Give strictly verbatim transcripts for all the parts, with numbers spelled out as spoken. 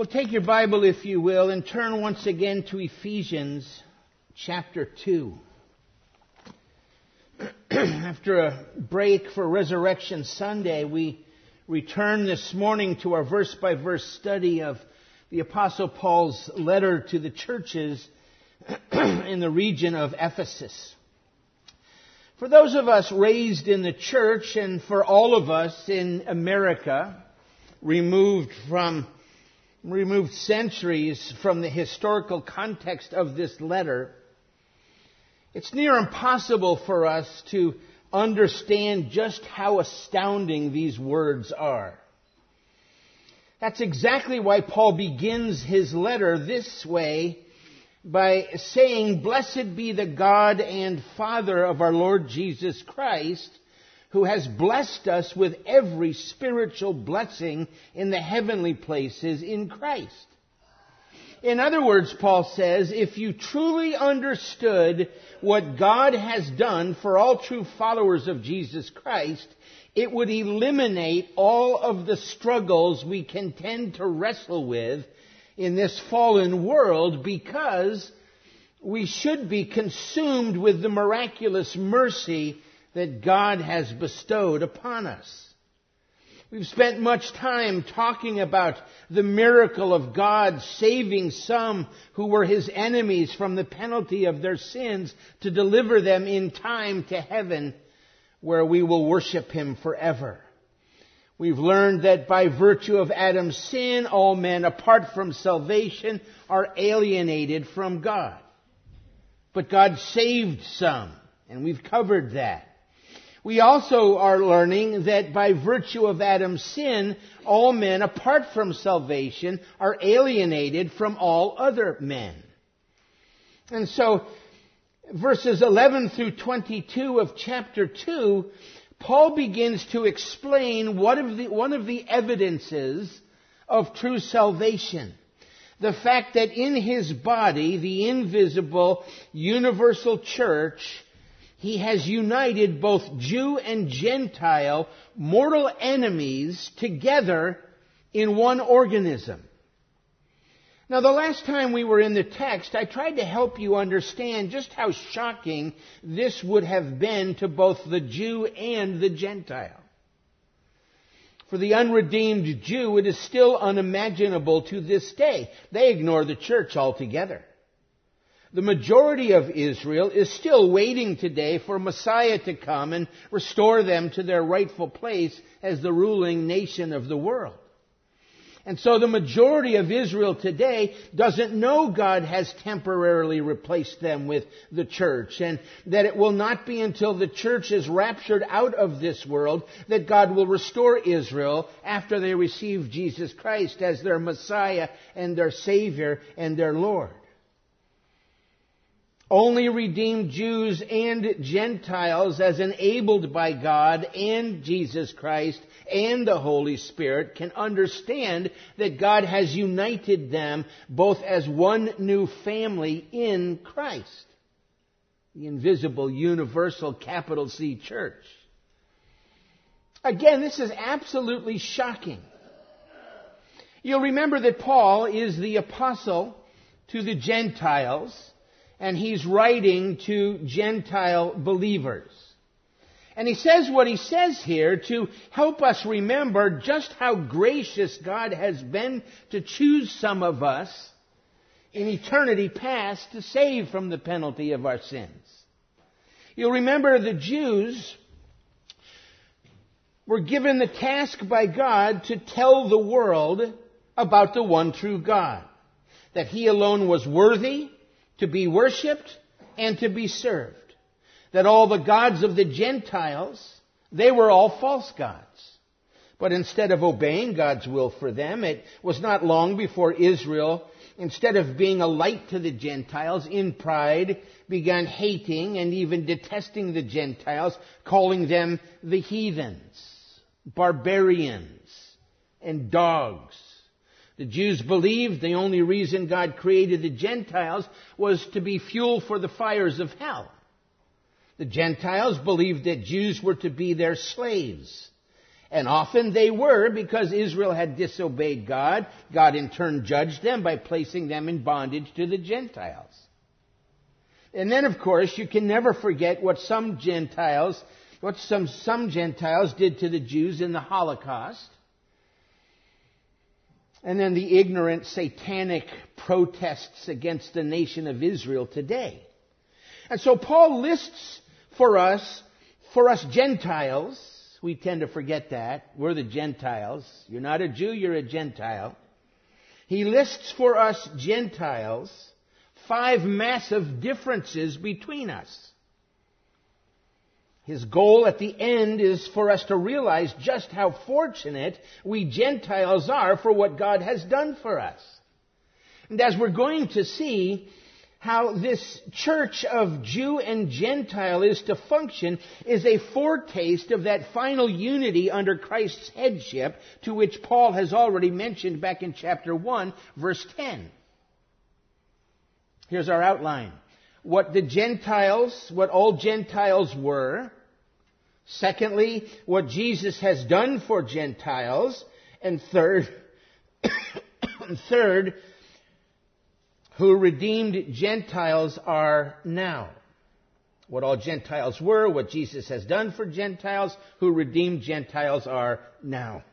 Well, take your Bible, if you will, and turn once again to Ephesians chapter two. After a break for Resurrection Sunday, we return this morning to our verse-by-verse study of the Apostle Paul's letter to the churches in the region of Ephesus. For those of us raised in the church, and for all of us in America, removed from removed centuries from the historical context of this letter, it's near impossible for us to understand just how astounding these words are. That's exactly why Paul begins his letter this way by saying, "Blessed be the God and Father of our Lord Jesus Christ, who has blessed us with every spiritual blessing in the heavenly places in Christ." In other words, Paul says, if you truly understood what God has done for all true followers of Jesus Christ, it would eliminate all of the struggles we can tend to wrestle with in this fallen world, because we should be consumed with the miraculous mercy that God has bestowed upon us. We've spent much time talking about the miracle of God saving some who were His enemies from the penalty of their sins to deliver them in time to heaven, where we will worship Him forever. We've learned that by virtue of Adam's sin, all men, apart from salvation, are alienated from God. But God saved some, and we've covered that. We also are learning that by virtue of Adam's sin, all men, apart from salvation, are alienated from all other men. And so, verses eleven through twenty-two of chapter two, Paul begins to explain one of the, one of the evidences of true salvation. The fact that in His body, the invisible, universal church, He has united both Jew and Gentile, mortal enemies, together in one organism. Now, the last time we were in the text, I tried to help you understand just how shocking this would have been to both the Jew and the Gentile. For the unredeemed Jew, it is still unimaginable to this day. They ignore the church altogether. The majority of Israel is still waiting today for Messiah to come and restore them to their rightful place as the ruling nation of the world. And so the majority of Israel today doesn't know God has temporarily replaced them with the church, and that it will not be until the church is raptured out of this world that God will restore Israel after they receive Jesus Christ as their Messiah and their Savior and their Lord. Only redeemed Jews and Gentiles, as enabled by God and Jesus Christ and the Holy Spirit, can understand that God has united them both as one new family in Christ, the invisible, universal, capital C church. Again, this is absolutely shocking. You'll remember that Paul is the apostle to the Gentiles, and he's writing to Gentile believers. And he says what he says here to help us remember just how gracious God has been to choose some of us in eternity past to save from the penalty of our sins. You'll remember the Jews were given the task by God to tell the world about the one true God, that He alone was worthy to be worshipped and to be served. That all the gods of the Gentiles, they were all false gods. But instead of obeying God's will for them, it was not long before Israel, instead of being a light to the Gentiles, in pride began hating and even detesting the Gentiles, calling them the heathens, barbarians, and dogs. The Jews believed the only reason God created the Gentiles was to be fuel for the fires of hell. The Gentiles believed that Jews were to be their slaves. And often they were, because Israel had disobeyed God. God in turn judged them by placing them in bondage to the Gentiles. And then, of course, you can never forget what some Gentiles, what some, some Gentiles did to the Jews in the Holocaust. And then the ignorant, satanic protests against the nation of Israel today. And so Paul lists for us, for us Gentiles, we tend to forget that. We're the Gentiles. You're not a Jew, you're a Gentile. He lists for us Gentiles five massive differences between us. His goal at the end is for us to realize just how fortunate we Gentiles are for what God has done for us. And as we're going to see, how this church of Jew and Gentile is to function is a foretaste of that final unity under Christ's headship, to which Paul has already mentioned back in chapter one, verse ten. Here's our outline. What the Gentiles, what all Gentiles were. Secondly, what Jesus has done for Gentiles. And third, third, who redeemed Gentiles are now. What all Gentiles were, what Jesus has done for Gentiles, who redeemed Gentiles are now.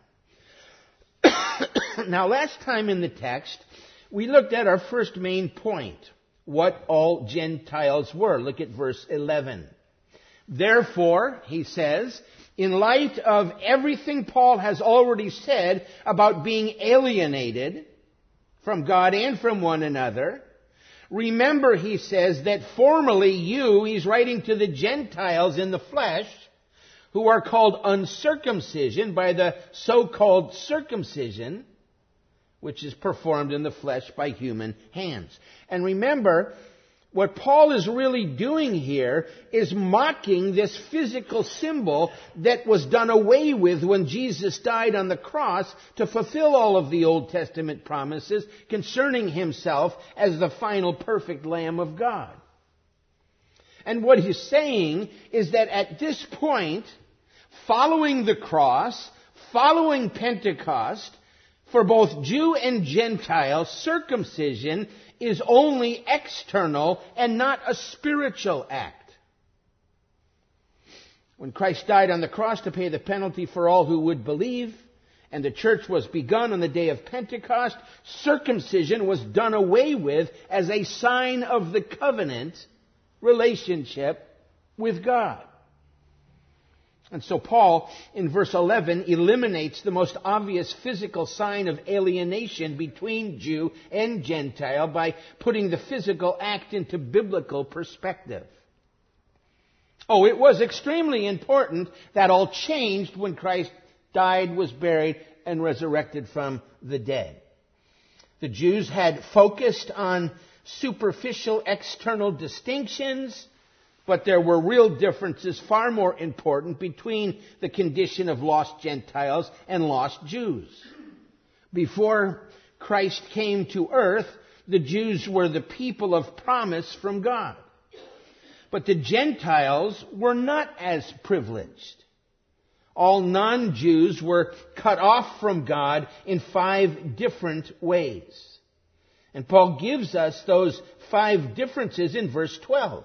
Now, last time in the text, we looked at our first main point, what all Gentiles were. Look at verse eleven. Therefore, he says, in light of everything Paul has already said about being alienated from God and from one another, remember, he says, that formerly you, he's writing to the Gentiles in the flesh, who are called uncircumcision by the so-called circumcision, which is performed in the flesh by human hands. And remember, what Paul is really doing here is mocking this physical symbol that was done away with when Jesus died on the cross to fulfill all of the Old Testament promises concerning himself as the final perfect Lamb of God. And what he's saying is that at this point, following the cross, following Pentecost, for both Jew and Gentile, circumcision is only external and not a spiritual act. When Christ died on the cross to pay the penalty for all who would believe, and the church was begun on the day of Pentecost, circumcision was done away with as a sign of the covenant relationship with God. And so Paul, in verse eleven, eliminates the most obvious physical sign of alienation between Jew and Gentile by putting the physical act into biblical perspective. Oh, it was extremely important that all changed when Christ died, was buried, and resurrected from the dead. The Jews had focused on superficial external distinctions, but there were real differences far more important between the condition of lost Gentiles and lost Jews. Before Christ came to earth, the Jews were the people of promise from God. But the Gentiles were not as privileged. All non-Jews were cut off from God in five different ways. And Paul gives us those five differences in verse twelve.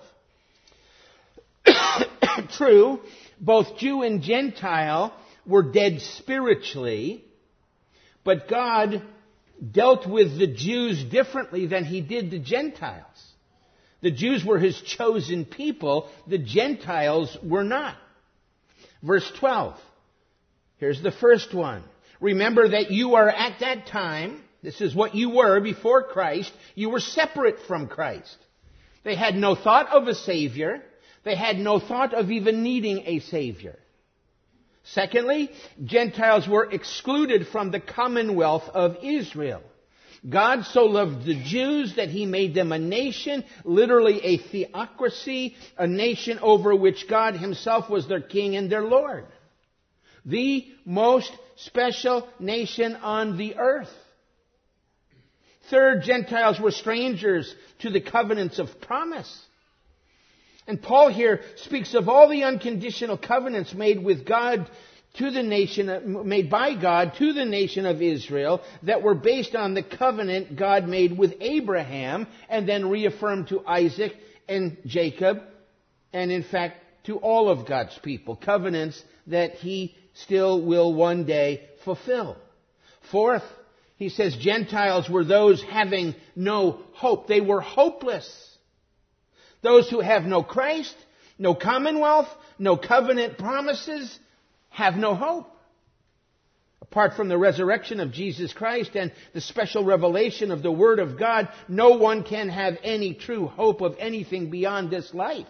True, both Jew and Gentile were dead spiritually, but God dealt with the Jews differently than he did the Gentiles. The Jews were his chosen people, the Gentiles were not. Verse twelve, here's the first one. Remember that you are at that time, this is what you were before Christ, you were separate from Christ. They had no thought of a Savior. They had no thought of even needing a Savior. Secondly, Gentiles were excluded from the commonwealth of Israel. God so loved the Jews that he made them a nation, literally a theocracy, a nation over which God himself was their king and their Lord. The most special nation on the earth. Third, Gentiles were strangers to the covenants of promise. And Paul here speaks of all the unconditional covenants made with God to the nation, made by God to the nation of Israel that were based on the covenant God made with Abraham and then reaffirmed to Isaac and Jacob, and in fact to all of God's people. Covenants that he still will one day fulfill. Fourth, he says Gentiles were those having no hope. They were hopeless. Those who have no Christ, no commonwealth, no covenant promises, have no hope. Apart from the resurrection of Jesus Christ and the special revelation of the Word of God, no one can have any true hope of anything beyond this life.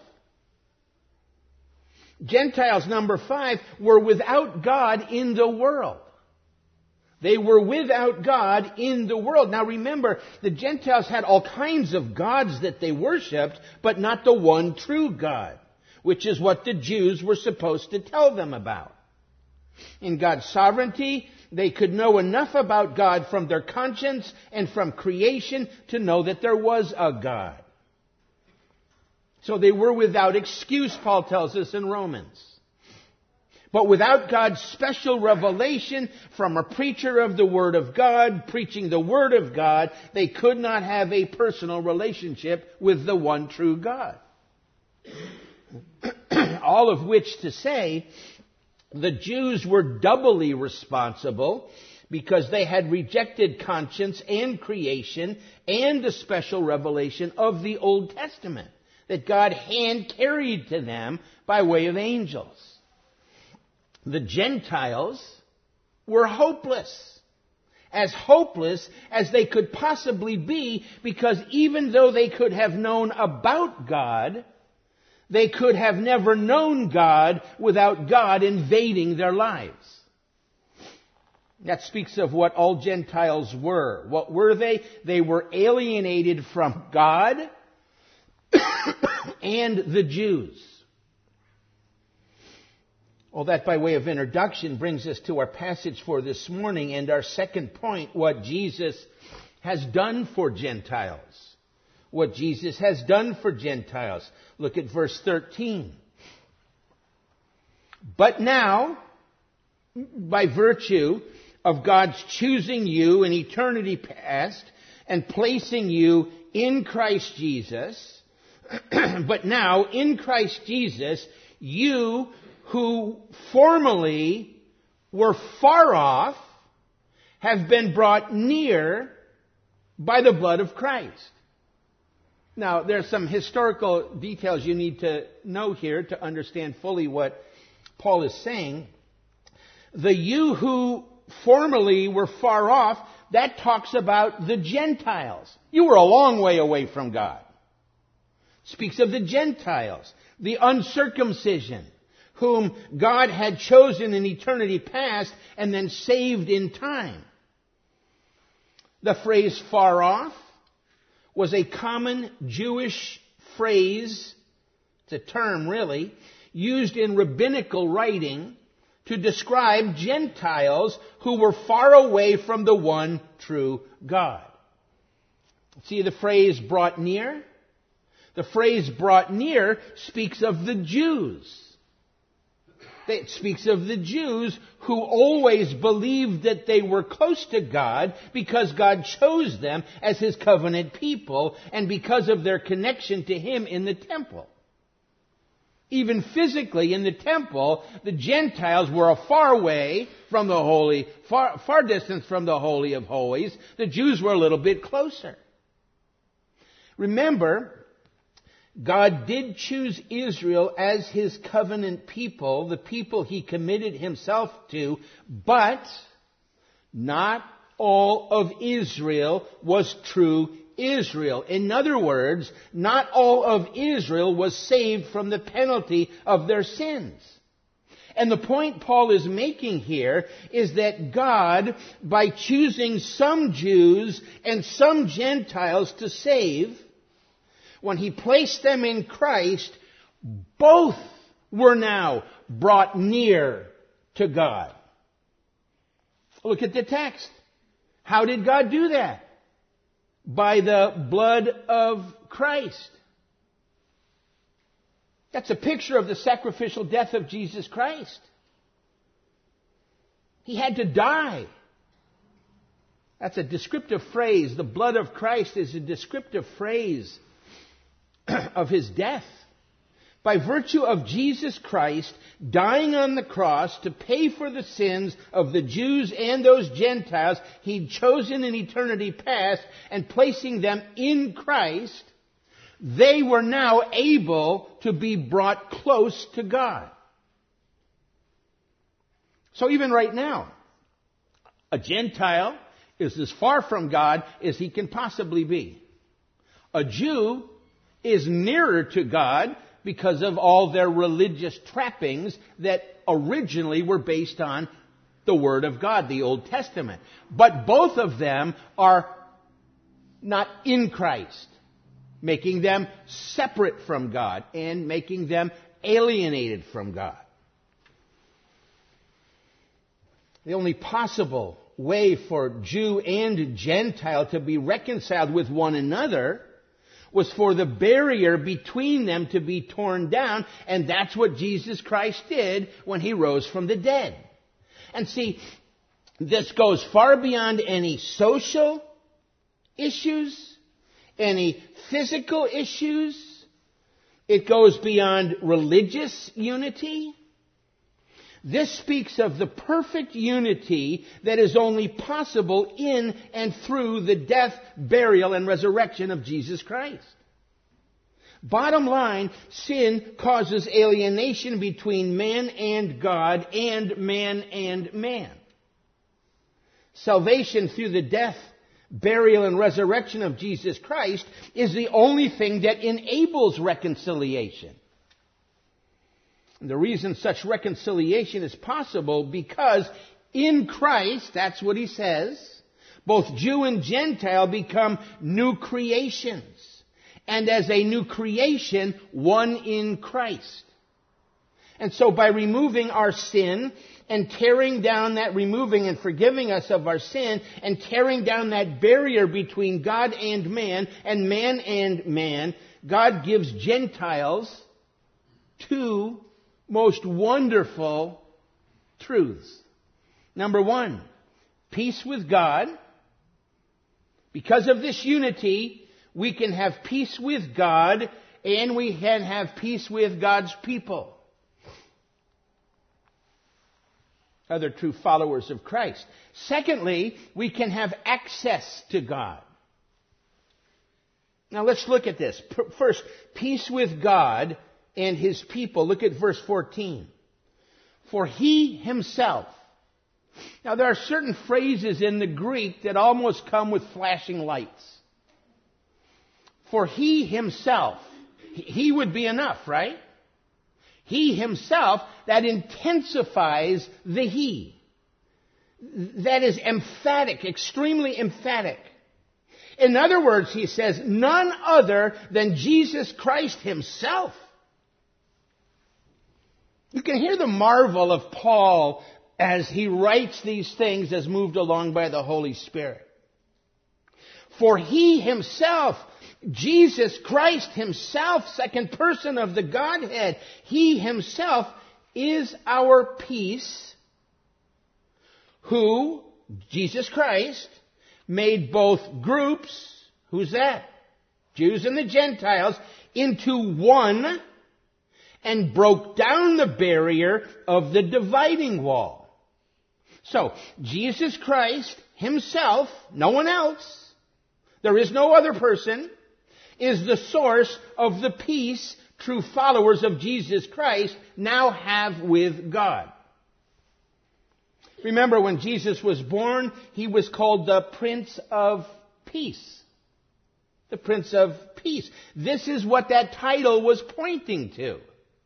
Gentiles, number five, were without God in the world. They were without God in the world. Now remember, the Gentiles had all kinds of gods that they worshipped, but not the one true God, which is what the Jews were supposed to tell them about. In God's sovereignty, they could know enough about God from their conscience and from creation to know that there was a God. So they were without excuse, Paul tells us in Romans. But without God's special revelation from a preacher of the Word of God, preaching the Word of God, they could not have a personal relationship with the one true God. All of which to say, the Jews were doubly responsible because they had rejected conscience and creation and the special revelation of the Old Testament that God hand-carried to them by way of angels. The Gentiles were hopeless. As hopeless as they could possibly be, because even though they could have known about God, they could have never known God without God invading their lives. That speaks of what all Gentiles were. What were they? They were alienated from God and the Jews. All that by way of introduction brings us to our passage for this morning and our second point, what Jesus has done for Gentiles. What Jesus has done for Gentiles. Look at verse thirteen. But now, by virtue of God's choosing you in eternity past and placing you in Christ Jesus, but now in Christ Jesus, you who formerly were far off have been brought near by the blood of Christ. Now, there's some historical details you need to know here to understand fully what Paul is saying. The you who formerly were far off, that talks about the Gentiles. You were a long way away from God. It speaks of the Gentiles, the uncircumcision, whom God had chosen in eternity past and then saved in time. The phrase far off was a common Jewish phrase, it's a term really, used in rabbinical writing to describe Gentiles who were far away from the one true God. See the phrase brought near? The phrase brought near speaks of the Jews. It speaks of the Jews who always believed that they were close to God because God chose them as His covenant people and because of their connection to Him in the temple. Even physically in the temple, the Gentiles were a far way from the holy, far, far distance from the Holy of Holies. The Jews were a little bit closer. Remember, God did choose Israel as His covenant people, the people He committed Himself to, but not all of Israel was true Israel. In other words, not all of Israel was saved from the penalty of their sins. And the point Paul is making here is that God, by choosing some Jews and some Gentiles to save, when He placed them in Christ, both were now brought near to God. Look at the text. How did God do that? By the blood of Christ. That's a picture of the sacrificial death of Jesus Christ. He had to die. That's a descriptive phrase. The blood of Christ is a descriptive phrase of his death. By virtue of Jesus Christ dying on the cross to pay for the sins of the Jews and those Gentiles he'd chosen in eternity past, and placing them in Christ, they were now able to be brought close to God. So even right now, a Gentile is as far from God as he can possibly be. A Jew is nearer to God because of all their religious trappings that originally were based on the Word of God, the Old Testament. But both of them are not in Christ, making them separate from God and making them alienated from God. The only possible way for Jew and Gentile to be reconciled with one another was for the barrier between them to be torn down, and that's what Jesus Christ did when he rose from the dead. And see, this goes far beyond any social issues, any physical issues. It goes beyond religious unity. This speaks of the perfect unity that is only possible in and through the death, burial, and resurrection of Jesus Christ. Bottom line, sin causes alienation between man and God and man and man. Salvation through the death, burial, and resurrection of Jesus Christ is the only thing that enables reconciliation. And the reason such reconciliation is possible, because in Christ, that's what he says, both Jew and Gentile become new creations. And as a new creation, one in Christ. And so by removing our sin and tearing down that, removing and forgiving us of our sin, and tearing down that barrier between God and man, and man and man, God gives Gentiles two most wonderful truths. Number one, peace with God. Because of this unity, we can have peace with God, and we can have peace with God's people. Other true followers of Christ. Secondly, we can have access to God. Now let's look at this. First, peace with God and his people. Look at verse fourteen. For he himself. Now there are certain phrases in the Greek that almost come with flashing lights. For he himself. He would be enough, right? He himself, that intensifies the he. That is emphatic, extremely emphatic. In other words, he says, none other than Jesus Christ himself. You can hear the marvel of Paul as he writes these things as moved along by the Holy Spirit. For he himself, Jesus Christ himself, second person of the Godhead, he himself is our peace, who, Jesus Christ, made both groups, who's that? Jews and the Gentiles, into one, and broke down the barrier of the dividing wall. So, Jesus Christ himself, no one else, there is no other person, is the source of the peace true followers of Jesus Christ now have with God. Remember, when Jesus was born, he was called the Prince of Peace. The Prince of Peace. This is what that title was pointing to.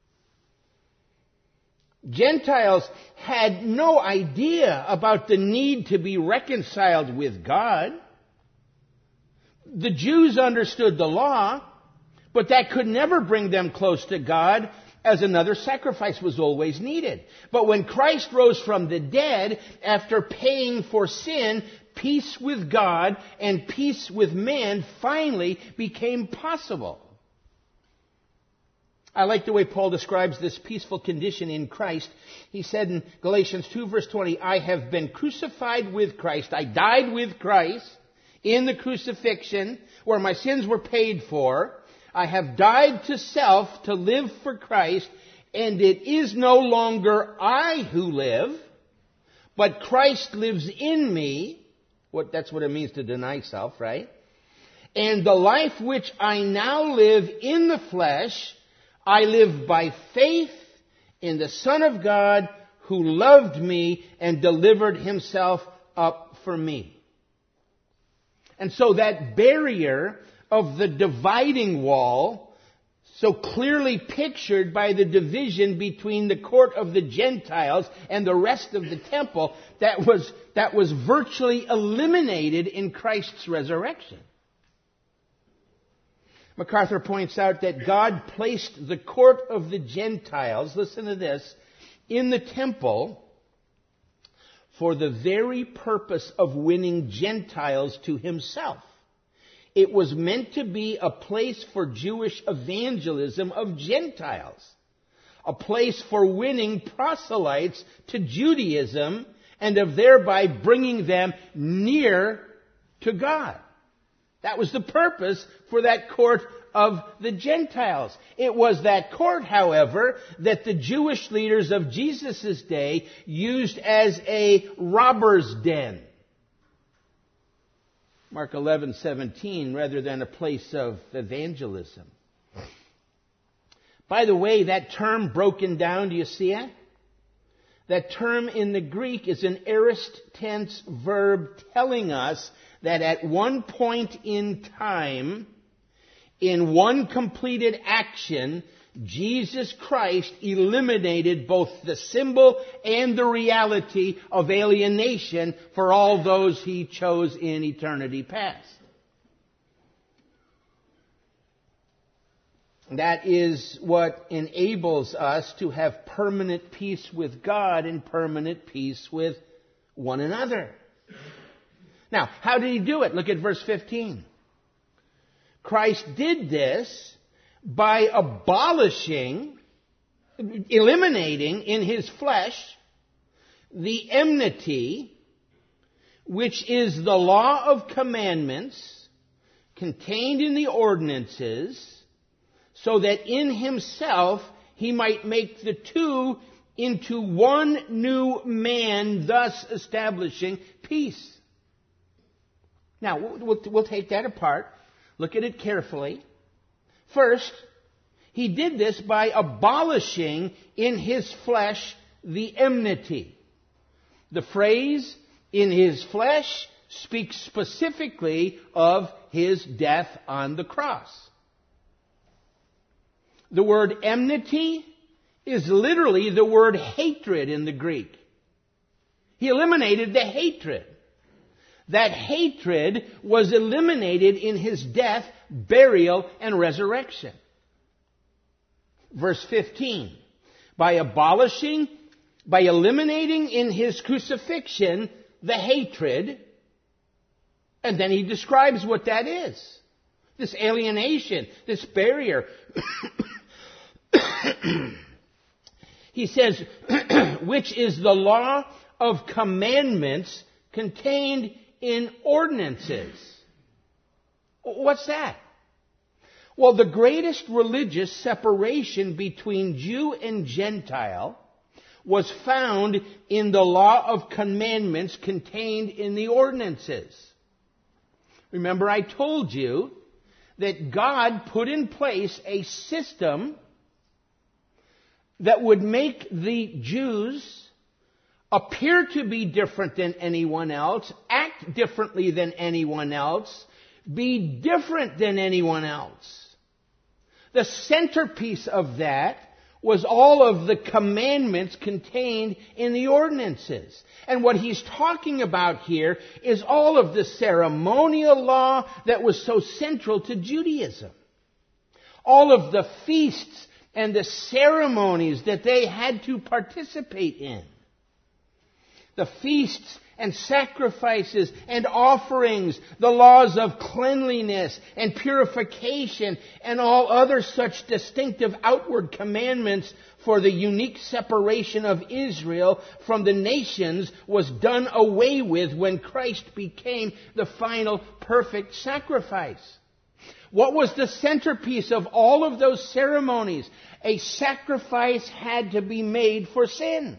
Gentiles had no idea about the need to be reconciled with God. The Jews understood the law, but that could never bring them close to God, as another sacrifice was always needed. But when Christ rose from the dead, after paying for sin, peace with God and peace with man finally became possible. I like the way Paul describes this peaceful condition in Christ. He said in Galatians two verse twenty, I have been crucified with Christ. I died with Christ in the crucifixion where my sins were paid for. I have died to self to live for Christ, and it is no longer I who live, but Christ lives in me. What, that's what it means to deny self, right? And the life which I now live in the flesh, I live by faith in the Son of God who loved me and delivered himself up for me. And so that barrier of the dividing wall, so clearly pictured by the division between the court of the Gentiles and the rest of the temple, that was, that was virtually eliminated in Christ's resurrection. MacArthur points out that God placed the court of the Gentiles, listen to this, in the temple for the very purpose of winning Gentiles to himself. It was meant to be a place for Jewish evangelism of Gentiles, a place for winning proselytes to Judaism and of thereby bringing them near to God. That was the purpose for that court of the Gentiles. It was that court, however, that the Jewish leaders of Jesus' day used as a robber's den. Mark eleven seventeen, rather than a place of evangelism. By the way, that term broken down, do you see it? That term in the Greek is an aorist tense verb telling us that at one point in time, in one completed action, Jesus Christ eliminated both the symbol and the reality of alienation for all those he chose in eternity past. That is what enables us to have permanent peace with God and permanent peace with one another. Now, how did he do it? Look at verse fifteen. Christ did this by abolishing, eliminating in his flesh the enmity, which is the law of commandments contained in the ordinances, so that in himself he might make the two into one new man, thus establishing peace. Now, we'll, we'll take that apart. Look at it carefully. First, he did this by abolishing in his flesh the enmity. The phrase, in his flesh, speaks specifically of his death on the cross. The word enmity is literally the word hatred in the Greek. He eliminated the hatred. That hatred was eliminated in his death, burial, and resurrection. Verse fifteen. By abolishing, by eliminating in his crucifixion the hatred, and then he describes what that is. This alienation, this barrier. He says, which is the law of commandments contained in ordinances. What's that? Well, the greatest religious separation between Jew and Gentile was found in the law of commandments contained in the ordinances. Remember, I told you that God put in place a system that would make the Jews appear to be different than anyone else, act differently than anyone else, be different than anyone else. The centerpiece of that was all of the commandments contained in the ordinances. And what he's talking about here is all of the ceremonial law that was so central to Judaism. All of the feasts and the ceremonies that they had to participate in. The feasts and sacrifices and offerings, the laws of cleanliness and purification, and all other such distinctive outward commandments for the unique separation of Israel from the nations was done away with when Christ became the final perfect sacrifice. What was the centerpiece of all of those ceremonies? A sacrifice had to be made for sin.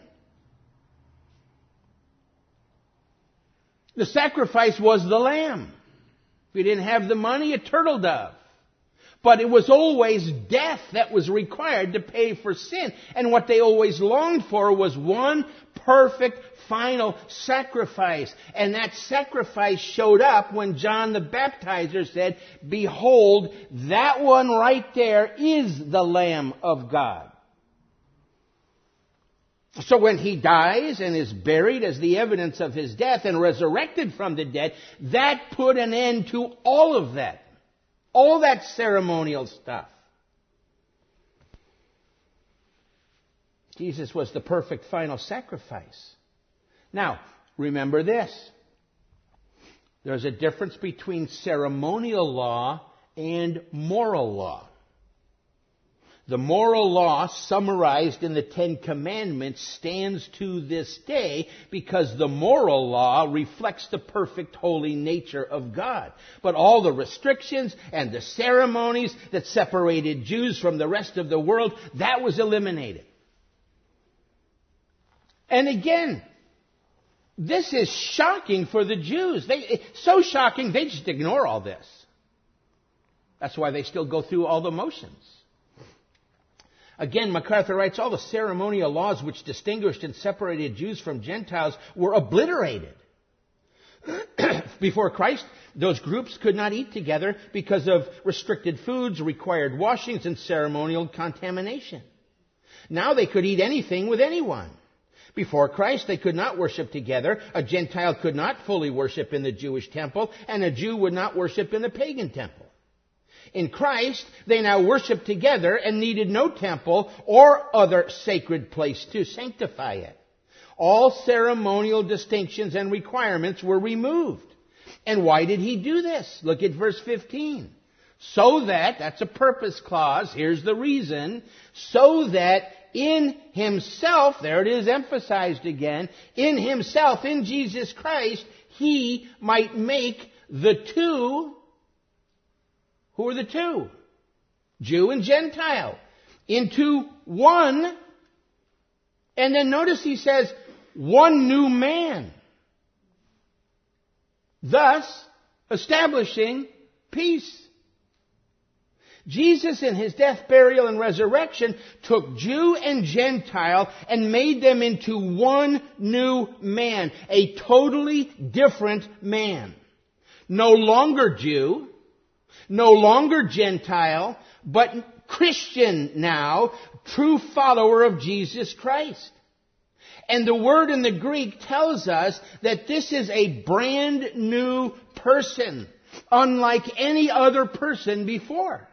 The sacrifice was the lamb. If you didn't have the money, a turtle dove. But it was always death that was required to pay for sin. And what they always longed for was one perfect final sacrifice. And that sacrifice showed up when John the Baptizer said, "Behold, that one right there is the Lamb of God." So when he dies and is buried as the evidence of his death and resurrected from the dead, that put an end to all of that. All that ceremonial stuff. Jesus was the perfect final sacrifice. Now, remember this. There's a difference between ceremonial law and moral law. The moral law, summarized in the Ten Commandments, stands to this day because the moral law reflects the perfect holy nature of God. But all the restrictions and the ceremonies that separated Jews from the rest of the world, that was eliminated. And again, this is shocking for the Jews. They, so shocking, they just ignore all this. That's why they still go through all the motions. Again, MacArthur writes, all the ceremonial laws which distinguished and separated Jews from Gentiles were obliterated. Before Christ, those groups could not eat together because of restricted foods, required washings, and ceremonial contamination. Now they could eat anything with anyone. Before Christ, they could not worship together. A Gentile could not fully worship in the Jewish temple, and a Jew would not worship in the pagan temple. In Christ, they now worship together and needed no temple or other sacred place to sanctify it. All ceremonial distinctions and requirements were removed. And why did he do this? Look at verse fifteen. So that, that's a purpose clause, here's the reason, so that in himself, there it is emphasized again, in himself, in Jesus Christ, he might make the two. Who are the two? Jew and Gentile. Into one. And then notice he says, one new man. Thus, establishing peace. Jesus in his death, burial, and resurrection took Jew and Gentile and made them into one new man. A totally different man. No longer Jew. No longer Gentile, but Christian now, true follower of Jesus Christ. And the word in the Greek tells us that this is a brand new person, unlike any other person before.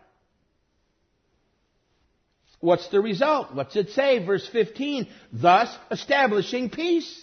What's the result? What's it say? Verse fifteen, thus establishing peace.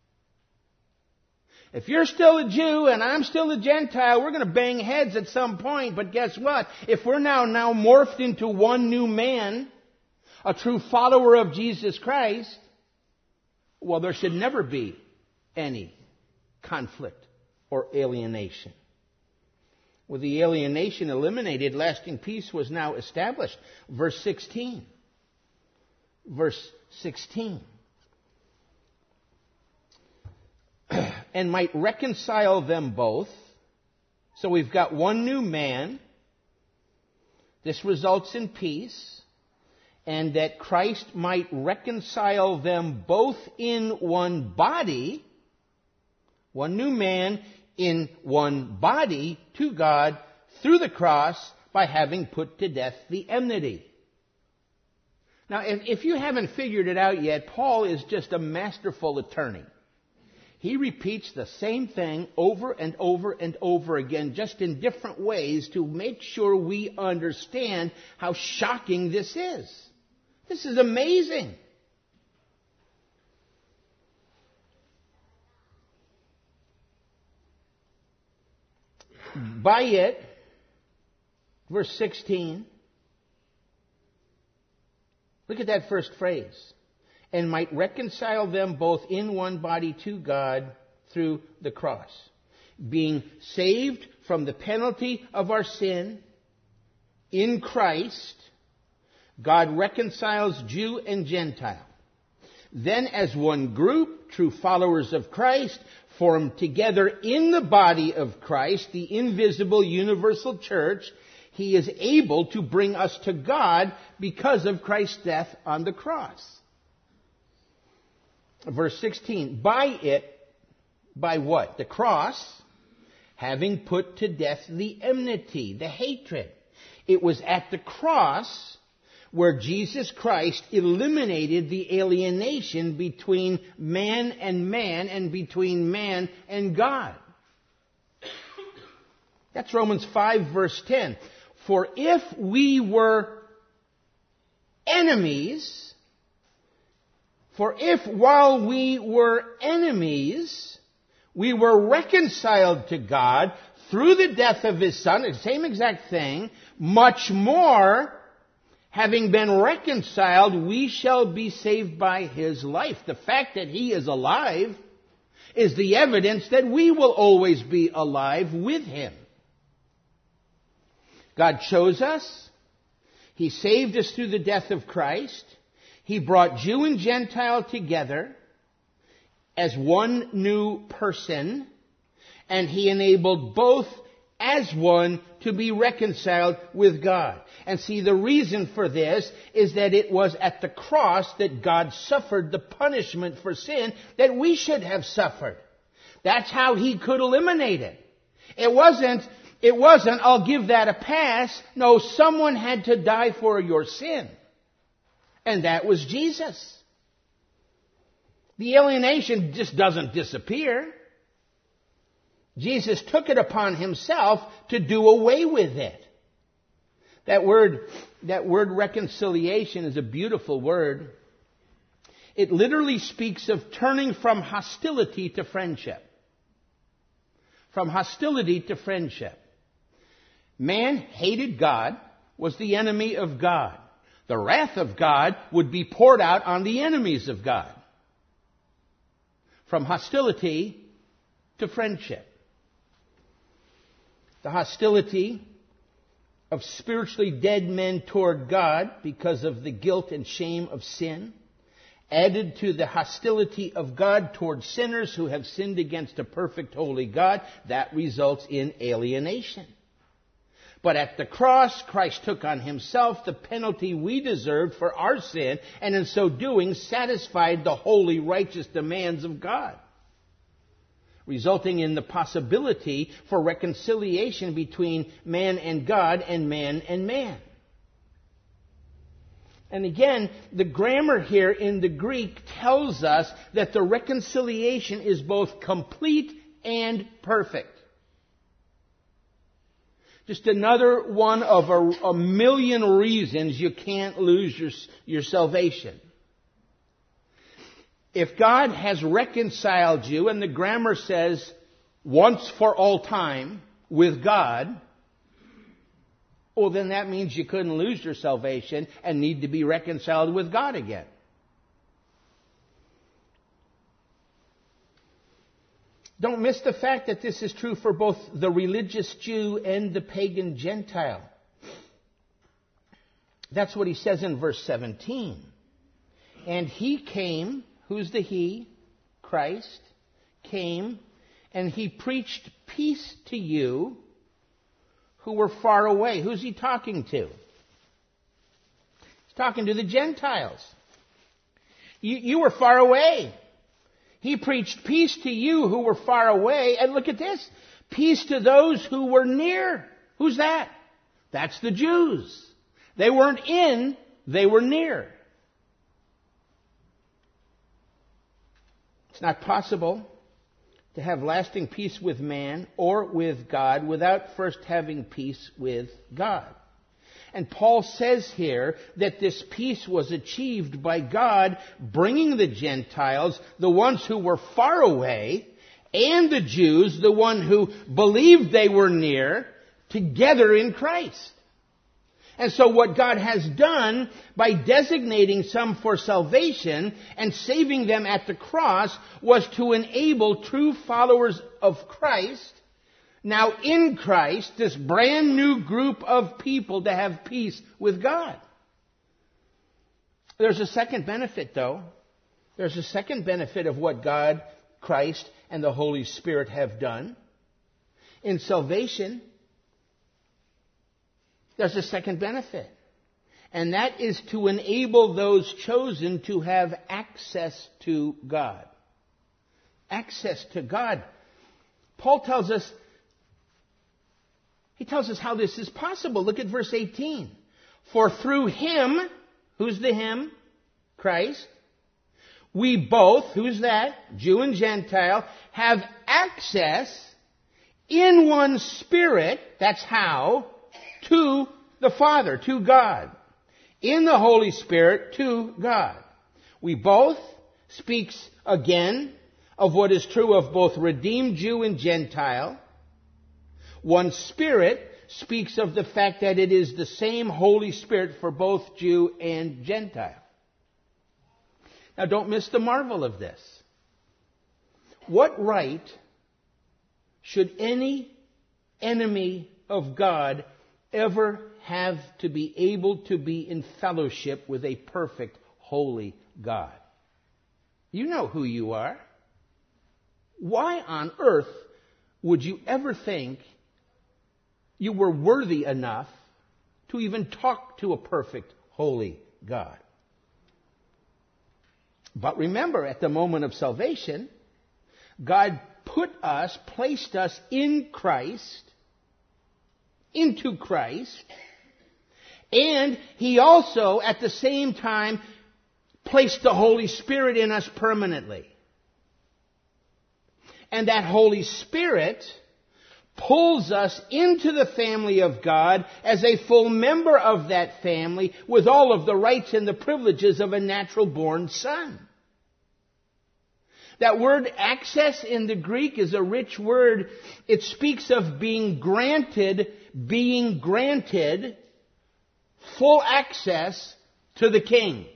If you're still a Jew and I'm still a Gentile, we're going to bang heads at some point. But guess what? If we're now, now morphed into one new man, a true follower of Jesus Christ, well, there should never be any conflict or alienation. With the alienation eliminated, lasting peace was now established. Verse sixteen. Verse sixteen. And might reconcile them both. So we've got one new man. This results in peace. And that Christ might reconcile them both in one body. One new man in one body to God through the cross by having put to death the enmity. Now, if, if you haven't figured it out yet, Paul is just a masterful attorney. He repeats the same thing over and over and over again, just in different ways, to make sure we understand how shocking this is. This is amazing. By it, verse sixteen, look at that first phrase. And might reconcile them both in one body to God through the cross. Being saved from the penalty of our sin in Christ, God reconciles Jew and Gentile. Then as one group, true followers of Christ, formed together in the body of Christ, the invisible universal church, He is able to bring us to God because of Christ's death on the cross. Verse sixteen, by it, by what? The cross, having put to death the enmity, the hatred. It was at the cross where Jesus Christ eliminated the alienation between man and man and between man and God. That's Romans five verse ten. For if we were enemies, for if while we were enemies, we were reconciled to God through the death of His Son, the same exact thing, much more, having been reconciled, we shall be saved by His life. The fact that He is alive is the evidence that we will always be alive with Him. God chose us. He saved us through the death of Christ. He brought Jew and Gentile together as one new person, and He enabled both as one to be reconciled with God. And see, the reason for this is that it was at the cross that God suffered the punishment for sin that we should have suffered. That's how He could eliminate it. It wasn't, it wasn't, I'll give that a pass. No, someone had to die for your sin. And that was Jesus. The alienation just doesn't disappear. Jesus took it upon Himself to do away with it. That word, that word reconciliation is a beautiful word. It literally speaks of turning from hostility to friendship. From hostility to friendship. Man hated God, was the enemy of God. The wrath of God would be poured out on the enemies of God. From hostility to friendship. The hostility of spiritually dead men toward God because of the guilt and shame of sin, added to the hostility of God toward sinners who have sinned against a perfect holy God, that results in alienation. But at the cross, Christ took on Himself the penalty we deserved for our sin, and in so doing satisfied the holy, righteous demands of God, resulting in the possibility for reconciliation between man and God and man and man. And again, the grammar here in the Greek tells us that the reconciliation is both complete and perfect. Just another one of a, a million reasons you can't lose your, your salvation. If God has reconciled you, and the grammar says once for all time with God, well, then that means you couldn't lose your salvation and need to be reconciled with God again. Don't miss the fact that this is true for both the religious Jew and the pagan Gentile. That's what he says in verse seventeen. And He came, who's the He? Christ, came, and He preached peace to you who were far away. Who's He talking to? He's talking to the Gentiles. You, you were far away. He preached peace to you who were far away. And look at this. Peace to those who were near. Who's that? That's the Jews. They weren't in, they were near. It's not possible to have lasting peace with man or with God without first having peace with God. And Paul says here that this peace was achieved by God bringing the Gentiles, the ones who were far away, and the Jews, the one who believed they were near, together in Christ. And so what God has done by designating some for salvation and saving them at the cross was to enable true followers of Christ, now in Christ, this brand new group of people to have peace with God. There's a second benefit, though. There's a second benefit of what God, Christ, and the Holy Spirit have done. In salvation, there's a second benefit. And that is to enable those chosen to have access to God. Access to God. Paul tells us, he tells us how this is possible. Look at verse eighteen. For through him, who's the him? Christ. We both, who's that? Jew and Gentile, have access in one Spirit, that's how, to the Father, to God. In the Holy Spirit, to God. We both speaks again of what is true of both redeemed Jew and Gentile. One Spirit speaks of the fact that it is the same Holy Spirit for both Jew and Gentile. Now don't miss the marvel of this. What right should any enemy of God ever have to be able to be in fellowship with a perfect, holy God? You know who you are. Why on earth would you ever think you were worthy enough to even talk to a perfect, holy God? But remember, at the moment of salvation, God put us, placed us in Christ, into Christ, and He also, at the same time, placed the Holy Spirit in us permanently. And that Holy Spirit pulls us into the family of God as a full member of that family with all of the rights and the privileges of a natural-born son. That word access in the Greek is a rich word. It speaks of being granted, being granted full access to the King.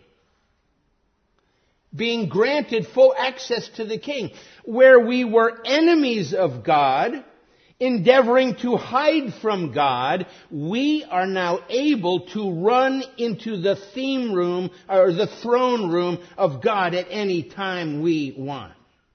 Being granted full access to the King. Where we were enemies of God, endeavoring to hide from God, we are now able to run into the theme room or the throne room of God at any time we want.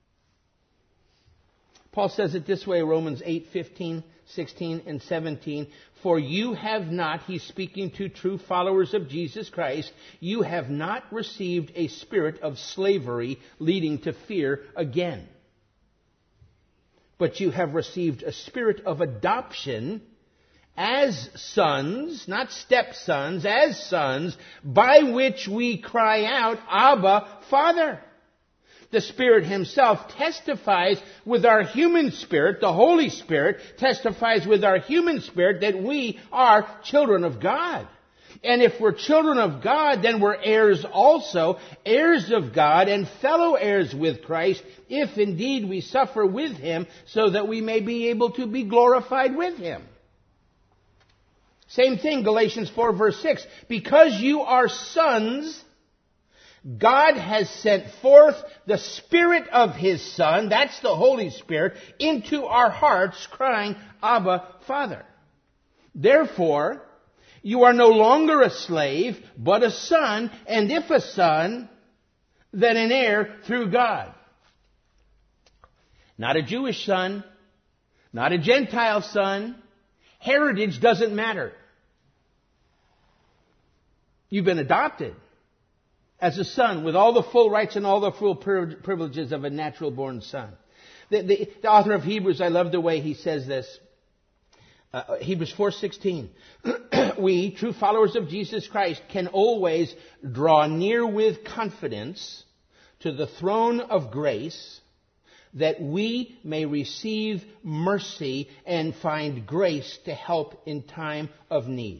Paul says it this way, Romans eight, fifteen, sixteen, and seventeen. For you have not, he's speaking to true followers of Jesus Christ, you have not received a spirit of slavery leading to fear again. But you have received a spirit of adoption as sons, not stepsons, as sons, by which we cry out, Abba, Father. The Spirit Himself testifies with our human spirit, the Holy Spirit testifies with our human spirit that we are children of God. And if we're children of God, then we're heirs also, heirs of God and fellow heirs with Christ, if indeed we suffer with Him, so that we may be able to be glorified with Him. Same thing, Galatians four verse six. Because you are sons, God has sent forth the Spirit of His Son, that's the Holy Spirit, into our hearts, crying, Abba, Father. Therefore, you are no longer a slave, but a son, and if a son, then an heir through God. Not a Jewish son, not a Gentile son. Heritage doesn't matter. You've been adopted as a son with all the full rights and all the full privileges of a natural-born son. The, the, the author of Hebrews, I love the way he says this. Uh, Hebrews four sixteen. We, true followers of Jesus Christ, can always draw near with confidence to the throne of grace that we may receive mercy and find grace to help in time of need.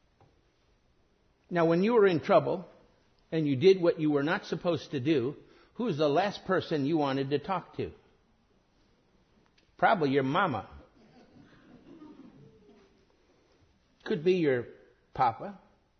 Now, when you were in trouble and you did what you were not supposed to do, Who's the last person you wanted to talk to? Probably your mama. Could be your papa.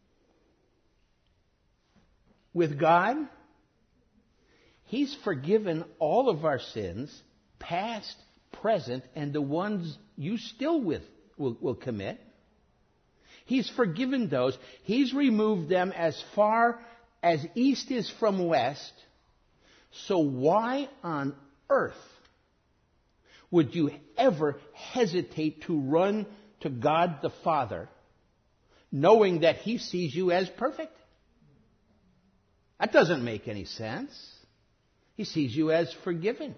With God, He's forgiven all of our sins, past, present, and the ones you still with will, will commit. He's forgiven those. He's removed them as far as east is from west. So why on earth would you ever hesitate to run to God the Father, knowing that He sees you as perfect? That doesn't make any sense. He sees you as forgiven.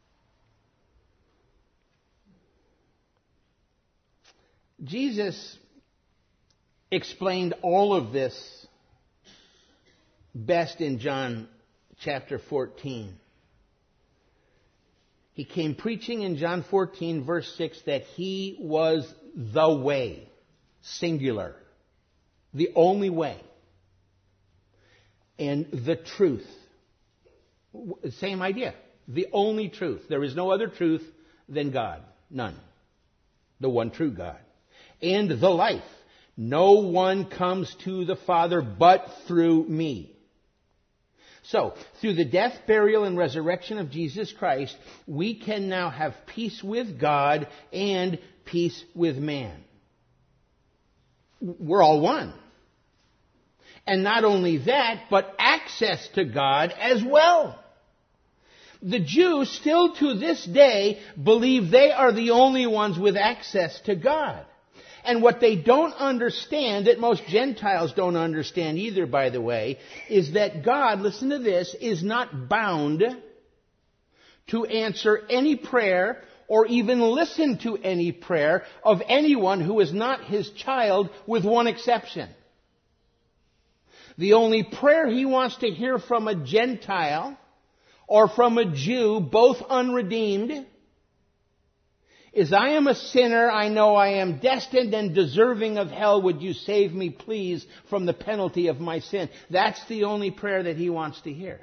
Jesus explained all of this best in John chapter fourteen. He came preaching in John fourteen, verse six, that He was the way, singular, the only way, and the truth. Same idea. The only truth. There is no other truth than God. None. The one true God. And the life. No one comes to the Father but through me. So, through the death, burial, and resurrection of Jesus Christ, we can now have peace with God and peace with man. We're all one. And not only that, but access to God as well. The Jews still to this day believe they are the only ones with access to God. And what they don't understand, that most Gentiles don't understand either, by the way, is that God, listen to this, is not bound to answer any prayer or even listen to any prayer of anyone who is not His child, with one exception. The only prayer He wants to hear from a Gentile or from a Jew, both unredeemed, is, I am a sinner, I know I am destined and deserving of hell, would you save me please from the penalty of my sin? That's the only prayer that He wants to hear.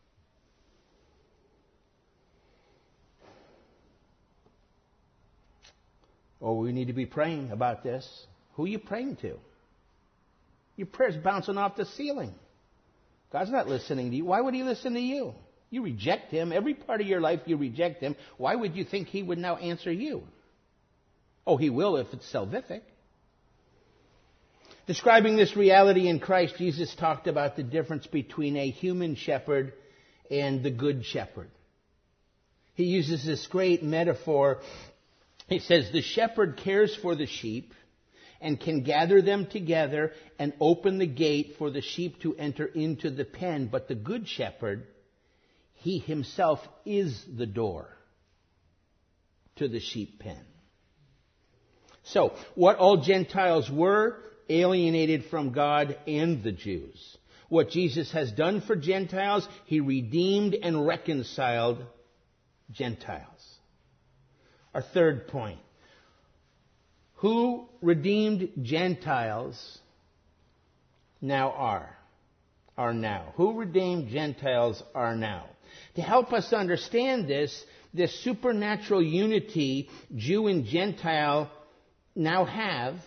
Oh, we need to be praying about this. Who are you praying to? Your prayer's bouncing off the ceiling. God's not listening to you. Why would He listen to you? You reject Him. Every part of your life you reject Him. Why would you think He would now answer you? Oh, He will if it's salvific. Describing this reality in Christ, Jesus talked about the difference between a human shepherd and the good shepherd. He uses this great metaphor. He says, the shepherd cares for the sheep and can gather them together and open the gate for the sheep to enter into the pen. But the good shepherd, He Himself is the door to the sheep pen. So, what all Gentiles were, alienated from God and the Jews. What Jesus has done for Gentiles, He redeemed and reconciled Gentiles. Our third point. Who redeemed Gentiles now are. Are now. Who redeemed Gentiles are now. To help us understand this, this supernatural unity Jew and Gentile now have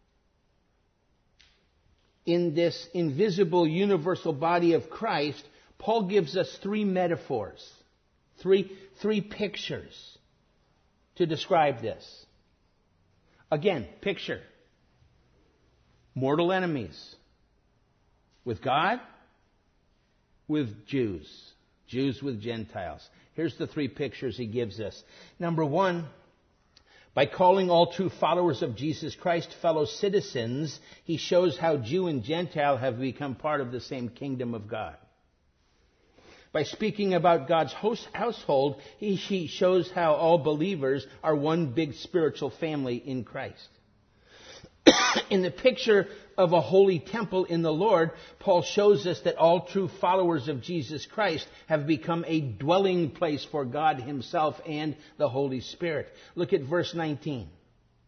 in this invisible universal body of Christ, Paul gives us three metaphors, three, three pictures to describe this. Again, picture. Mortal enemies. With God, with Jews. Jews with Gentiles. Here's the three pictures he gives us. Number one, by calling all true followers of Jesus Christ fellow citizens, he shows how Jew and Gentile have become part of the same kingdom of God. By speaking about God's host, household, he, he shows how all believers are one big spiritual family in Christ. In the picture of a holy temple in the Lord, Paul shows us that all true followers of Jesus Christ have become a dwelling place for God Himself and the Holy Spirit. Look at verse nineteen.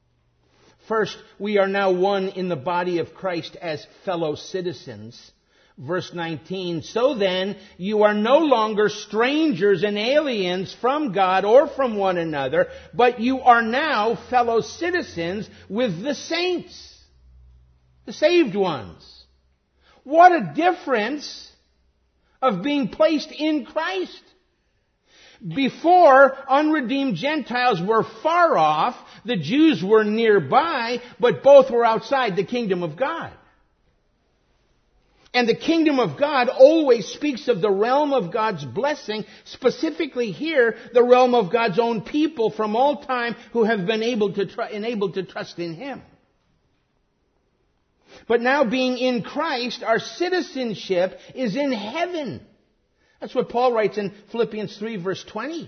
First, we are now one in the body of Christ as fellow citizens. Verse nineteen, so then you are no longer strangers and aliens from God or from one another, but you are now fellow citizens with the saints, the saved ones. What a difference of being placed in Christ. Before, unredeemed Gentiles were far off, the Jews were nearby, but both were outside the kingdom of God. And the kingdom of God always speaks of the realm of God's blessing, specifically here, the realm of God's own people from all time who have been able to tr- enabled to trust in Him. But now being in Christ, our citizenship is in heaven. That's what Paul writes in Philippians three verse twenty.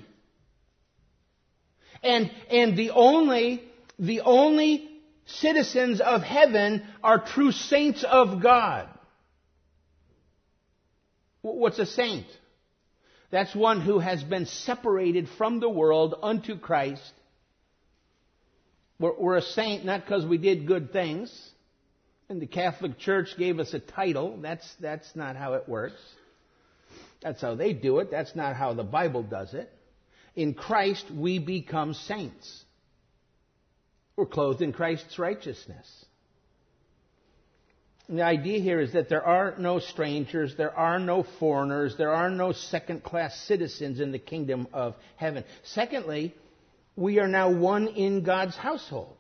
And, and the only, the only citizens of heaven are true saints of God. What's a saint? That's one who has been separated from the world unto Christ. We're, we're a saint not because we did good things. And the Catholic Church gave us a title. That's, that's not how it works. That's how they do it. That's not how the Bible does it. In Christ, we become saints. We're clothed in Christ's righteousness. And the idea here is that there are no strangers, there are no foreigners, there are no second-class citizens in the kingdom of heaven. Secondly, we are now one in God's household.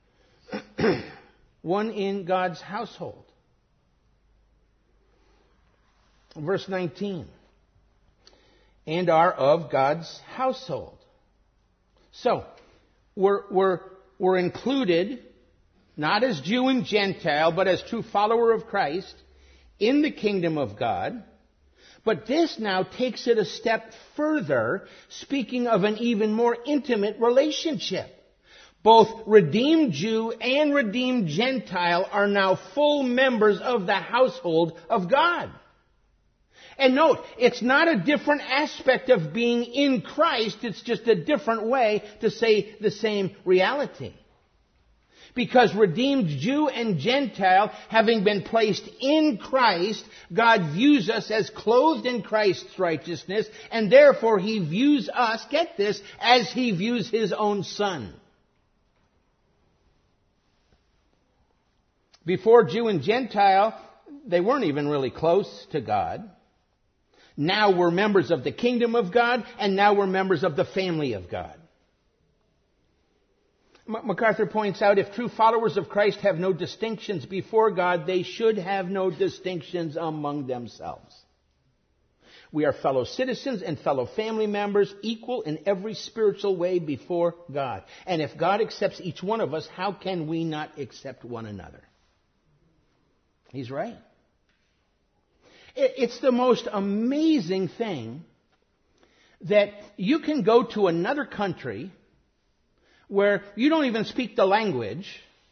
One in God's household. Verse nineteen. And are of God's household. So, we're, we're, we're included, not as Jew and Gentile, but as true follower of Christ, in the kingdom of God. But this now takes it a step further, speaking of an even more intimate relationship. Both redeemed Jew and redeemed Gentile are now full members of the household of God. And note, it's not a different aspect of being in Christ, it's just a different way to say the same reality. Because redeemed Jew and Gentile, having been placed in Christ, God views us as clothed in Christ's righteousness, and therefore He views us, get this, as He views His own Son. Before Jew and Gentile, they weren't even really close to God. Now we're members of the kingdom of God, and now we're members of the family of God. MacArthur points out, if true followers of Christ have no distinctions before God, they should have no distinctions among themselves. We are fellow citizens and fellow family members, equal in every spiritual way before God. And if God accepts each one of us, how can we not accept one another? He's right. It's the most amazing thing that you can go to another country where you don't even speak the language,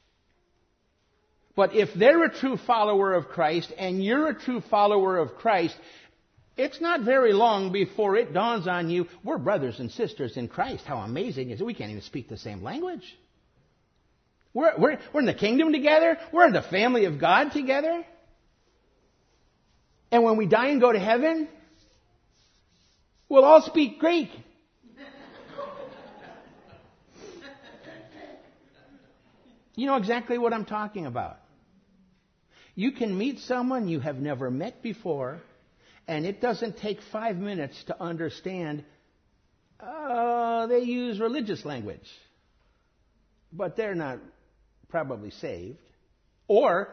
but if they're a true follower of Christ and you're a true follower of Christ, it's not very long before it dawns on you, we're brothers and sisters in Christ. How amazing is it? We can't even speak the same language. We're, we're, we're in the kingdom together. We're in the family of God together. And when we die and go to heaven, we'll all speak Greek. You know exactly what I'm talking about. You can meet someone you have never met before, and it doesn't take five minutes to understand, uh, they use religious language, but they're not probably saved. Or,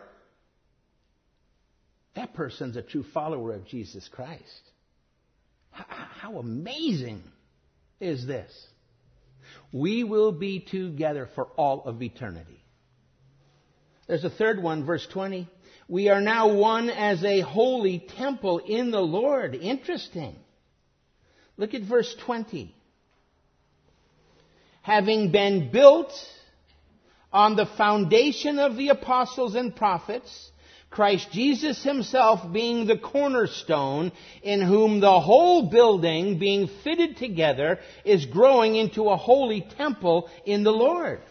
that person's a true follower of Jesus Christ. How, how amazing is this? We will be together for all of eternity. There's a third one, verse twenty. We are now one as a holy temple in the Lord. Interesting. Look at verse twenty. Having been built on the foundation of the apostles and prophets, Christ Jesus Himself being the cornerstone, in whom the whole building, being fitted together, is growing into a holy temple in the Lord,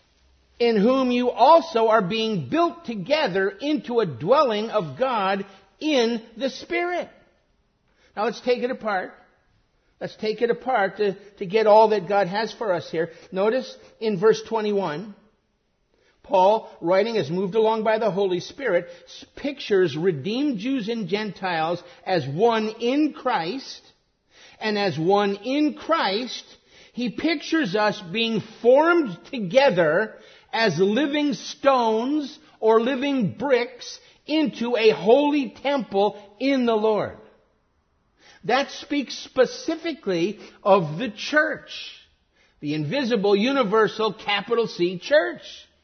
in whom you also are being built together into a dwelling of God in the Spirit. Now let's take it apart. Let's take it apart to, to get all that God has for us here. Notice in verse twenty-one, Paul, writing as moved along by the Holy Spirit, pictures redeemed Jews and Gentiles as one in Christ. And as one in Christ, he pictures us being formed together as living stones or living bricks into a holy temple in the Lord. That speaks specifically of the church, the invisible, universal, capital C church.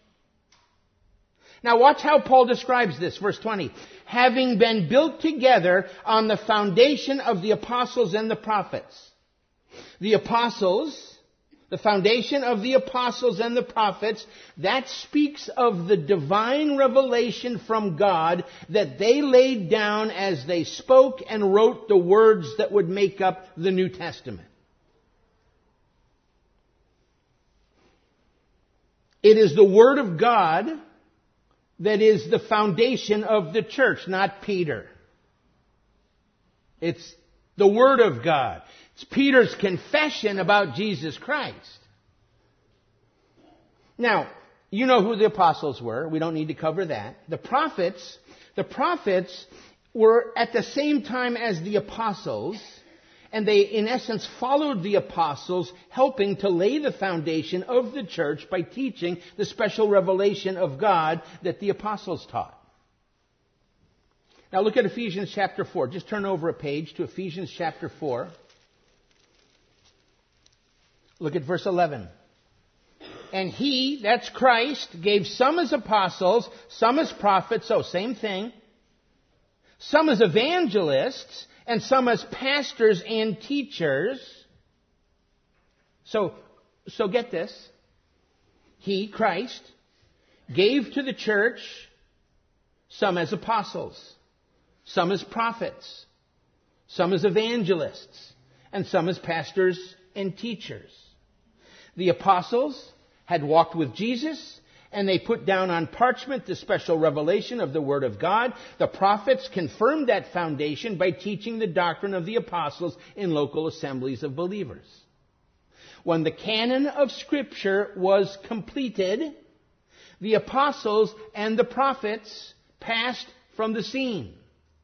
Now watch how Paul describes this, verse twenty. Having been built together on the foundation of the apostles and the prophets. The apostles, the foundation of the apostles and the prophets, that speaks of the divine revelation from God that they laid down as they spoke and wrote the words that would make up the New Testament. It is the Word of God that is the foundation of the church, not Peter. It's the Word of God. It's Peter's confession about Jesus Christ. Now, you know who the apostles were. We don't need to cover that. The prophets, the prophets were at the same time as the apostles, and they, in essence, followed the apostles, helping to lay the foundation of the church by teaching the special revelation of God that the apostles taught. Now look at Ephesians chapter four. Just turn over a page to Ephesians chapter four. Look at verse eleven. And he, that's Christ, gave some as apostles, some as prophets, so same thing, some as evangelists, and some as pastors and teachers. So, so get this. He, Christ, gave to the church some as apostles, some as prophets, some as evangelists, and some as pastors and teachers. The apostles had walked with Jesus, and they put down on parchment the special revelation of the Word of God. The prophets confirmed that foundation by teaching the doctrine of the apostles in local assemblies of believers. When the canon of Scripture was completed, the apostles and the prophets passed from the scene.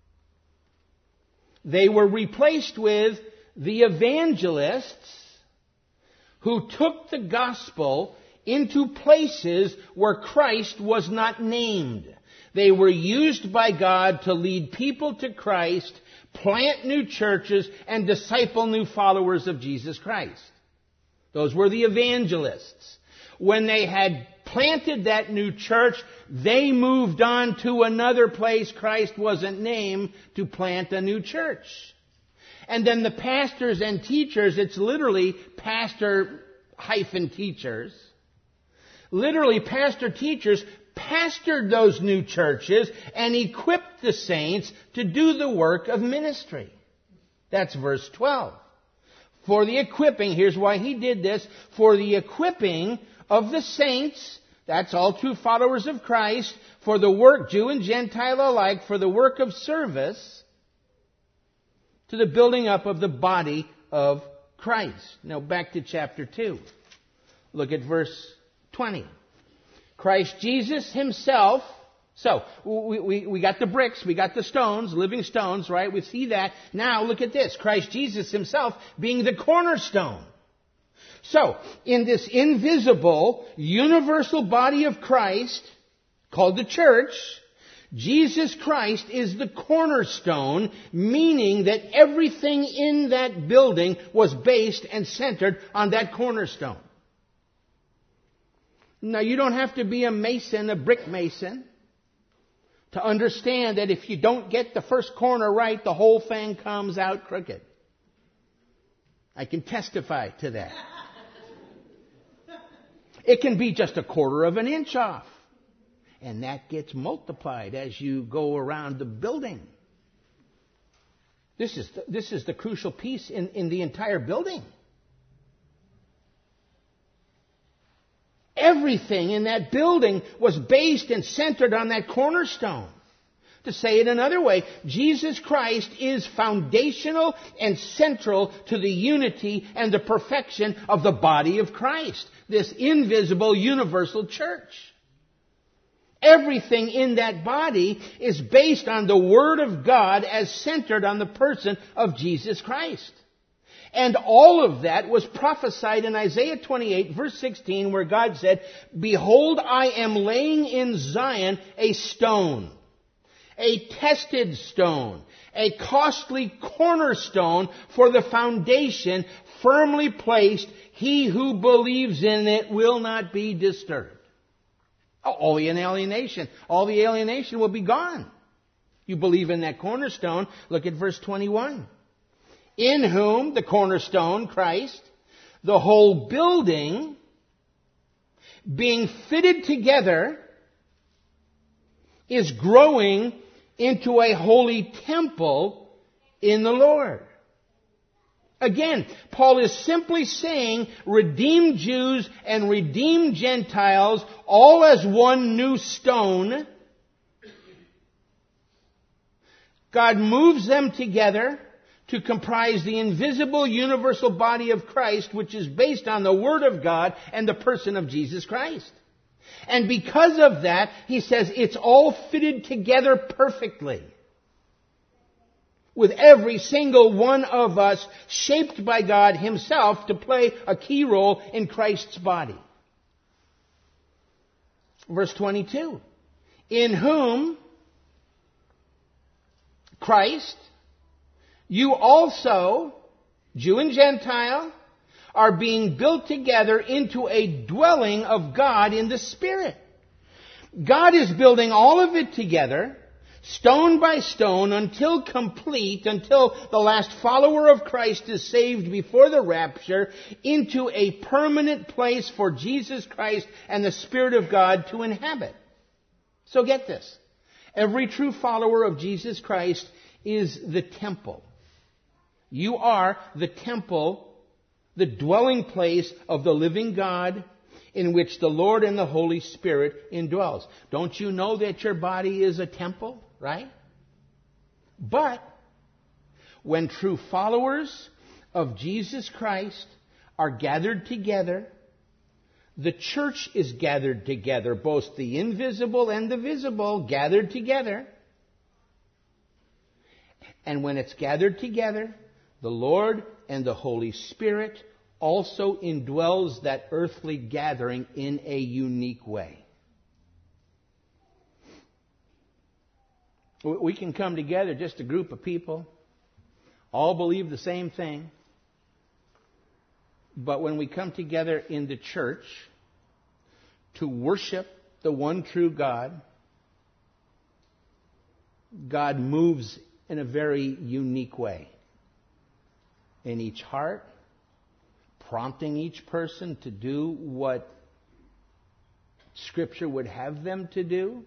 They were replaced with the evangelists, who took the gospel into places where Christ was not named. They were used by God to lead people to Christ, plant new churches, and disciple new followers of Jesus Christ. Those were the evangelists. When they had planted that new church, they moved on to another place Christ wasn't named to plant a new church. And then the pastors and teachers, it's literally pastor hyphen teachers. Literally, pastor teachers pastored those new churches and equipped the saints to do the work of ministry. That's verse twelve. For the equipping, here's why he did this, for the equipping of the saints, that's all true followers of Christ, for the work, Jew and Gentile alike, for the work of service, to the building up of the body of Christ. Now back to chapter two. Look at verse twenty. Christ Jesus himself. So, we, we, we got the bricks, we got the stones, living stones, right? We see that. Now look at this. Christ Jesus himself being the cornerstone. So, in this invisible, universal body of Christ, called the church, Jesus Christ is the cornerstone, meaning that everything in that building was based and centered on that cornerstone. Now, you don't have to be a mason, a brick mason, to understand that if you don't get the first corner right, the whole thing comes out crooked. I can testify to that. It can be just a quarter of an inch off. And that gets multiplied as you go around the building. This is the, this is the crucial piece in, in the entire building. Everything in that building was based and centered on that cornerstone. To say it another way, Jesus Christ is foundational and central to the unity and the perfection of the body of Christ, this invisible universal church. Everything in that body is based on the Word of God as centered on the person of Jesus Christ. And all of that was prophesied in Isaiah twenty-eight, verse sixteen, where God said, "Behold, I am laying in Zion a stone, a tested stone, a costly cornerstone for the foundation, firmly placed. He who believes in it will not be disturbed." Oh, all the alienation, all the alienation will be gone. You believe in that cornerstone. Look at verse twenty-one. "In whom," the cornerstone, Christ, "the whole building, being fitted together, is growing into a holy temple in the Lord." Again, Paul is simply saying redeemed Jews and redeemed Gentiles, all as one new stone. God moves them together to comprise the invisible universal body of Christ, which is based on the Word of God and the person of Jesus Christ. And because of that, he says it's all fitted together perfectly, with every single one of us shaped by God Himself to play a key role in Christ's body. Verse twenty-two. "In whom," Christ, "you also," Jew and Gentile, "are being built together into a dwelling of God in the Spirit." God is building all of it together, stone by stone, until complete, until the last follower of Christ is saved before the rapture, into a permanent place for Jesus Christ and the Spirit of God to inhabit. So get this. Every true follower of Jesus Christ is the temple. You are the temple, the dwelling place of the living God, in which the Lord and the Holy Spirit indwells. Don't you know that your body is a temple, right? But when true followers of Jesus Christ are gathered together, the church is gathered together, both the invisible and the visible gathered together. And when it's gathered together, the Lord and the Holy Spirit also indwells that earthly gathering in a unique way. We can come together, just a group of people, all believe the same thing. But when we come together in the church to worship the one true God, God moves in a very unique way in each heart, prompting each person to do what Scripture would have them to do.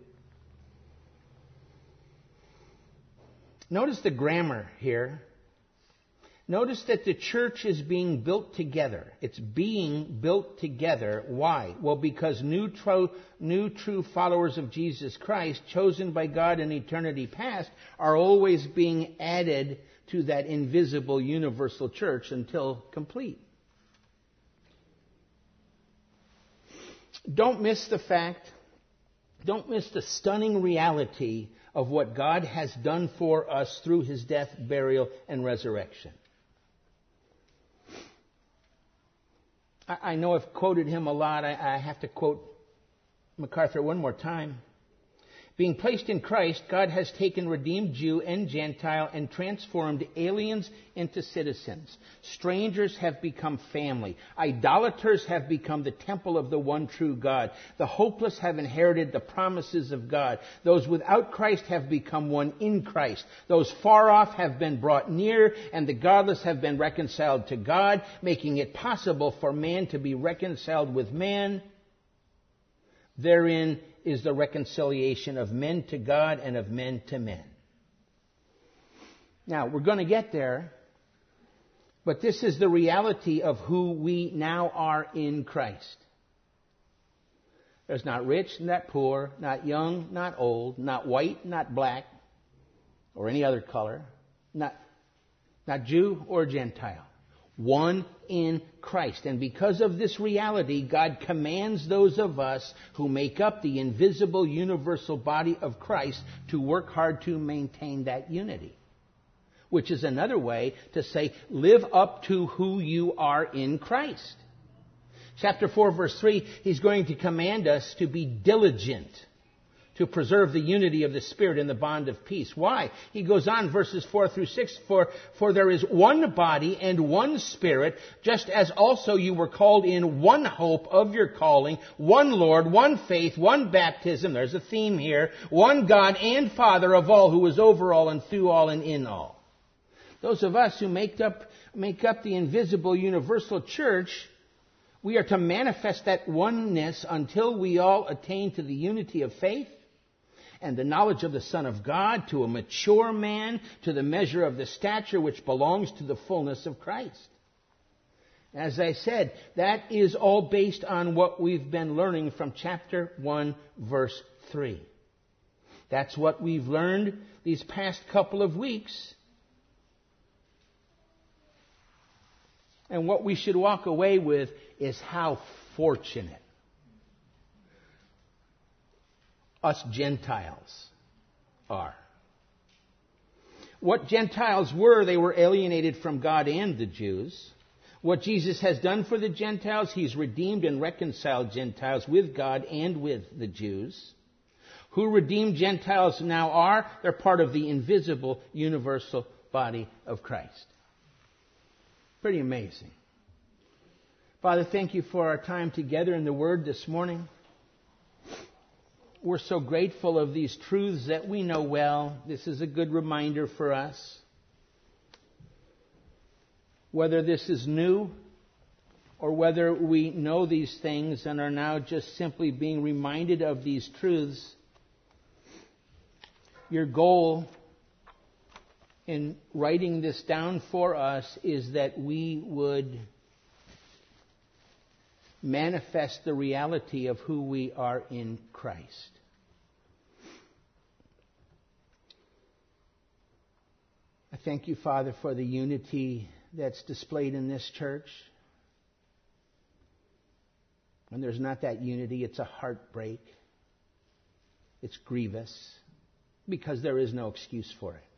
Notice the grammar here. Notice that the church is being built together. It's being built together. Why? Well, because new, tro- new true followers of Jesus Christ, chosen by God in eternity past, are always being added to that invisible universal church until complete. Don't miss the fact, don't miss the stunning reality of what God has done for us through His death, burial, and resurrection. I know I've quoted him a lot. I have to quote MacArthur one more time. Being placed in Christ, God has taken redeemed Jew and Gentile and transformed aliens into citizens. Strangers have become family. Idolaters have become the temple of the one true God. The hopeless have inherited the promises of God. Those without Christ have become one in Christ. Those far off have been brought near, and the godless have been reconciled to God, making it possible for man to be reconciled with man. Therein is the reconciliation of men to God and of men to men. Now, we're going to get there, but this is the reality of who we now are in Christ. There's not rich, not poor, not young, not old, not white, not black, or any other color, not, not Jew or Gentile. One in Christ. And because of this reality, God commands those of us who make up the invisible universal body of Christ to work hard to maintain that unity. Which is another way to say, live up to who you are in Christ. Chapter four, verse three, he's going to command us to be diligent to preserve the unity of the Spirit in the bond of peace. Why? He goes on, verses four through six, for, for there is one body and one Spirit, just as also you were called in one hope of your calling, one Lord, one faith, one baptism, there's a theme here, one God and Father of all, who is over all and through all and in all. Those of us who make up, make up the invisible universal church, we are to manifest that oneness until we all attain to the unity of faith and the knowledge of the Son of God, to a mature man, to the measure of the stature which belongs to the fullness of Christ. As I said, that is all based on what we've been learning from chapter one, verse three. That's what we've learned these past couple of weeks. And what we should walk away with is how fortunate us Gentiles are. What Gentiles were, they were alienated from God and the Jews. What Jesus has done for the Gentiles, He's redeemed and reconciled Gentiles with God and with the Jews. Who redeemed Gentiles now are? They're part of the invisible, universal body of Christ. Pretty amazing. Father, thank you for our time together in the Word this morning. We're so grateful of these truths that we know well. This is a good reminder for us. Whether this is new or whether we know these things and are now just simply being reminded of these truths, your goal in writing this down for us is that we would manifest the reality of who we are in Christ. I thank you, Father, for the unity that's displayed in this church. When there's not that unity, it's a heartbreak. It's grievous because there is no excuse for it.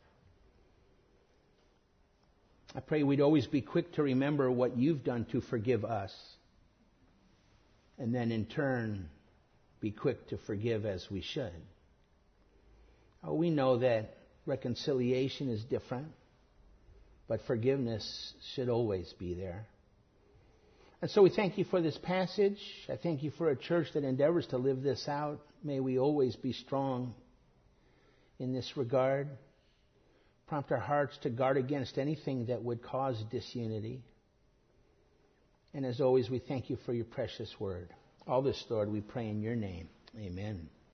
I pray we'd always be quick to remember what you've done to forgive us. And then in turn, be quick to forgive as we should. Oh, we know that reconciliation is different, but forgiveness should always be there. And so we thank you for this passage. I thank you for a church that endeavors to live this out. May we always be strong in this regard. Prompt our hearts to guard against anything that would cause disunity. And as always, we thank you for your precious word. All this, Lord, we pray in your name. Amen.